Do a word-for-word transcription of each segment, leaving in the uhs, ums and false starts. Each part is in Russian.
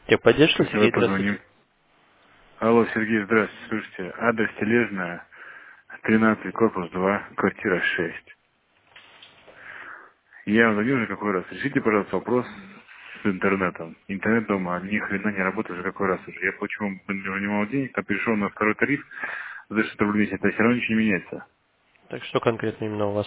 Техподдержка, Так, давай Сергей, здравствуйте. позвоним. Алло, Сергей, здравствуйте. Слушайте, адрес Тележная, тринадцать, корпус два, квартира шесть. Я вам звоню уже какой раз. Решите, пожалуйста, вопрос с интернетом. Интернет дома ни хрена не работает уже какой раз уже. Я плачу вам немало денег, там перешел на второй тариф за шестьсот рублей в месяц, а все равно ничего не меняется. Так что конкретно именно у вас?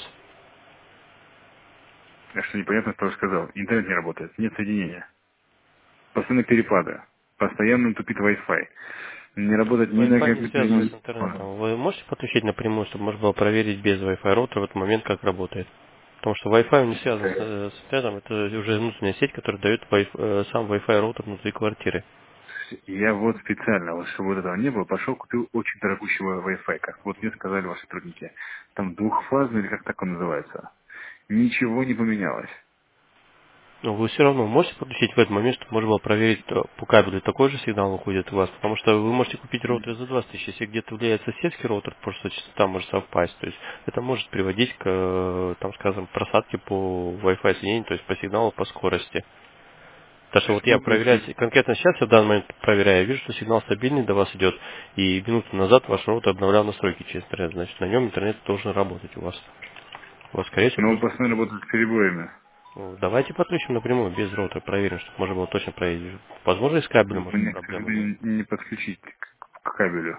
Так что непонятно, что я сказал. Интернет не работает, нет соединения. Постоянно перепады. Постоянно тупит Wi-Fi. Не работает ни на Wi-Fi не компьютере, ни связан на с телефоне. интернетом. Вы можете подключить напрямую, чтобы можно было проверить без Wi-Fi роутера в этот момент, как работает? Потому что Wi-Fi не связан с, э, с интернетом, это уже внутренняя сеть, которая дает Wi- э, сам Wi-Fi роутер внутри квартиры. Я вот специально, вот чтобы вот этого не было, пошел, купил очень дорогущего Wi-Fi, как вот мне сказали ваши сотрудники. Там двухфазный, или как так он называется. Ничего не поменялось. Но вы все равно можете подключить в этот момент, чтобы можно было проверить, э, по кабелю такой же сигнал выходит у вас. Потому что вы можете купить роутер за двадцать тысяч, если где-то влияет соседский роутер, просто частота может совпасть. То есть это может приводить к, э, там, скажем, просадке по Wi-Fi соединению, то есть по сигналу, по скорости. Так что вот я Что проверяю, происходит? с- конкретно сейчас я в данный момент проверяю, я вижу, что сигнал стабильный до вас идет, и минуту назад ваш роутер обновлял настройки через интернет, значит на нем интернет должен работать у вас. У вас, скорее всего, Но он просто... постоянно работает с перебоями. Ну, давайте подключим напрямую, без роутера, проверим, чтобы можно было точно проверить. Возможно, и с кабелем, может, Мне, к проблемы есть. сожалению, не подключить к, к кабелю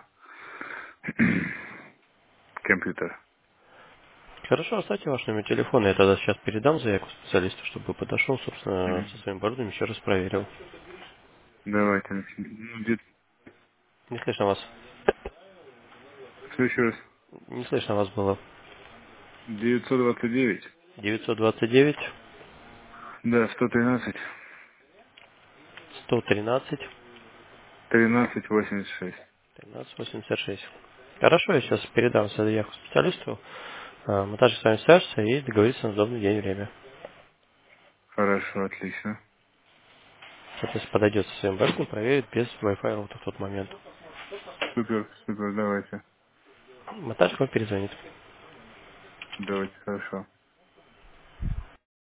компьютер. Хорошо, оставьте ваш номер телефона, я тогда сейчас передам заявку специалисту, чтобы подошел, собственно, со Мгм. своим оборудованием, еще раз проверил. Давайте. Ну, где-то... Не слышно вас. Что еще раз? Не слышно вас было. девятьсот двадцать девять. девятьсот двадцать девять Да, сто тринадцать. сто тринадцать тринадцать восемьдесят шесть. тринадцать восемьдесят шесть. Хорошо, я сейчас передам заявку специалисту. А, Мы также с вами свяжемся и договоримся на удобный день и время. Хорошо, отлично. Соответственно, подойдет со своим бэком, проверит без Wi-Fi роутера в тот момент. Супер, супер, давайте. Мы также вам перезвонит. Давайте, хорошо.